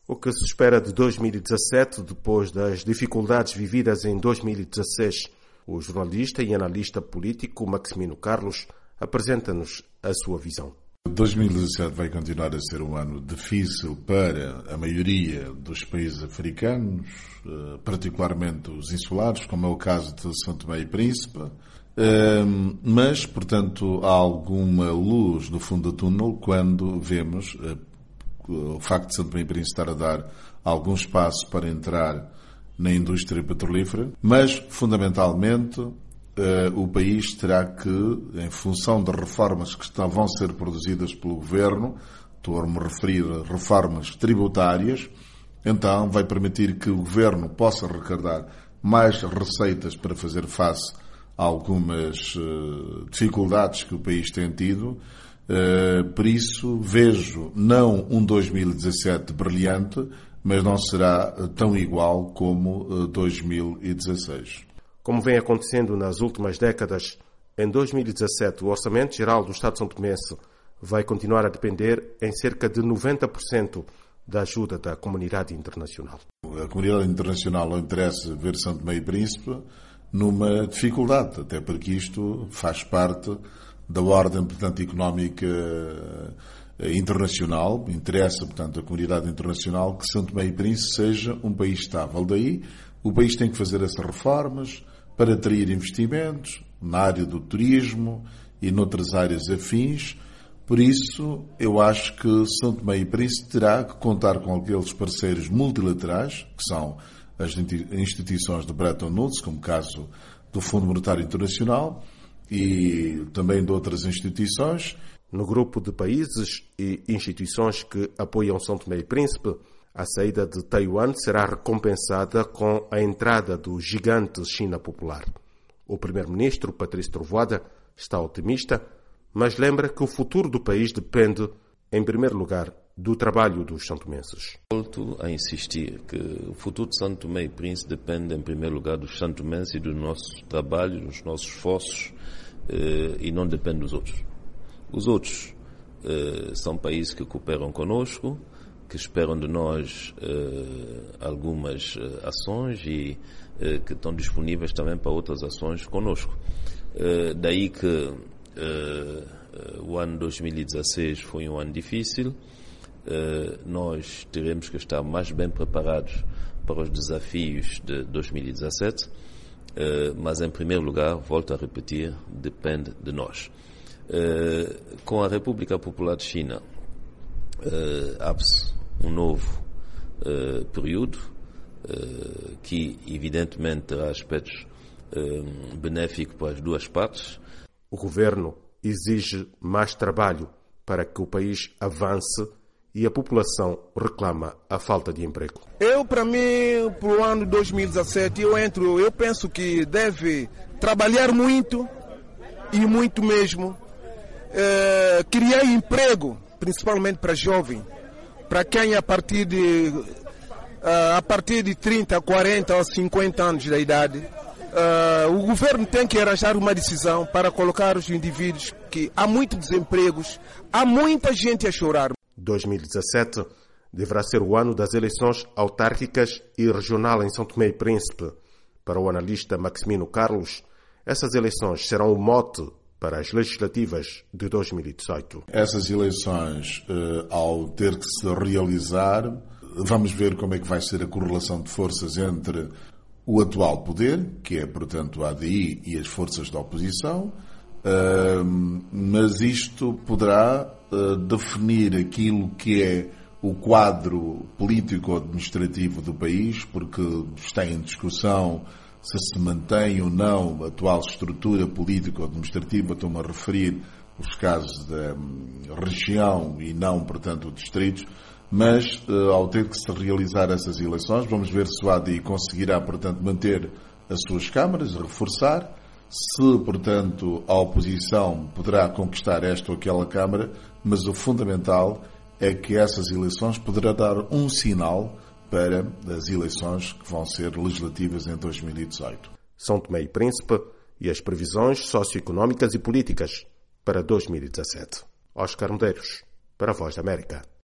O que se espera de 2017, depois das dificuldades vividas em 2016? O jornalista e analista político Maximino Carlos apresenta-nos a sua visão. 2017 vai continuar a ser um ano difícil para a maioria dos países africanos, particularmente os insulares, como é o caso de São Tomé e Príncipe, mas, portanto, há alguma luz no fundo do túnel quando vemos o facto de São Tomé e Príncipe estar a dar algum espaço para entrar na indústria petrolífera, mas, fundamentalmente, o país terá que, em função das reformas que vão ser produzidas pelo Governo, estou a me referir a reformas tributárias, então vai permitir que o Governo possa arrecadar mais receitas para fazer face a algumas dificuldades que o país tem tido. Por isso, vejo não um 2017 brilhante, mas não será tão igual como 2016. Como vem acontecendo nas últimas décadas, em 2017 o Orçamento Geral do Estado Santomense vai continuar a depender em cerca de 90% da ajuda da comunidade internacional. A comunidade internacional não interessa ver São Tomé e Príncipe numa dificuldade, até porque isto faz parte da ordem, portanto, económica internacional. Interessa, portanto, a comunidade internacional que São Tomé e Príncipe seja um país estável. Daí, o país tem que fazer essas reformas para atrair investimentos na área do turismo e noutras áreas afins. Por isso, eu acho que São Tomé e Príncipe terá que contar com aqueles parceiros multilaterais, que são as instituições de Bretton Woods, como o caso do Fundo Monetário Internacional e também de outras instituições. No grupo de países e instituições que apoiam São Tomé e Príncipe, a saída de Taiwan será recompensada com a entrada do gigante China Popular. O primeiro-ministro, Patrício Trovoada, está otimista, mas lembra que o futuro do país depende, em primeiro lugar, do trabalho dos santomenses. Volto a insistir que o futuro de São Tomé e Príncipe depende, em primeiro lugar, dos santomenses e do nosso trabalho, dos nossos esforços, e não depende dos outros. Os outros são países que cooperam conosco, que esperam de nós algumas ações e que estão disponíveis também para outras ações conosco. Daí que o ano 2016 foi um ano difícil. Nós teremos que estar mais bem preparados para os desafios de 2017, mas em primeiro lugar, volto a repetir, depende de nós. Com a República Popular de China, abre-se um novo período que evidentemente terá aspectos benéficos para as duas partes. O governo exige mais trabalho para que o país avance e a população reclama a falta de emprego. Para mim, para o ano 2017, eu penso que deve trabalhar muito e muito mesmo, criar emprego, principalmente para jovens, para quem a partir de 30, 40 ou 50 anos da idade. O governo tem que arranjar uma decisão para colocar os indivíduos que há muitos desempregos, há muita gente a chorar. 2017 deverá ser o ano das eleições autárquicas e regional em São Tomé e Príncipe. Para o analista Maximino Carlos, essas eleições serão o mote para as legislativas de 2018. Essas eleições, ao ter que se realizar, vamos ver como é que vai ser a correlação de forças entre o atual poder, que é, portanto, a ADI e as forças da oposição, mas isto poderá definir aquilo que é o quadro político-administrativo do país, porque está em discussão se mantém ou não a atual estrutura político-administrativa. Estou-me a referir os casos da região e não, portanto, distritos, mas ao ter que se realizar essas eleições, vamos ver se o ADI conseguirá, portanto, manter as suas câmaras, reforçar, se, portanto, a oposição poderá conquistar esta ou aquela câmara, mas o fundamental é que essas eleições poderá dar um sinal para as eleições que vão ser legislativas em 2018. São Tomé e Príncipe e as previsões socioeconómicas e políticas para 2017. Oscar Medeiros, para a Voz da América.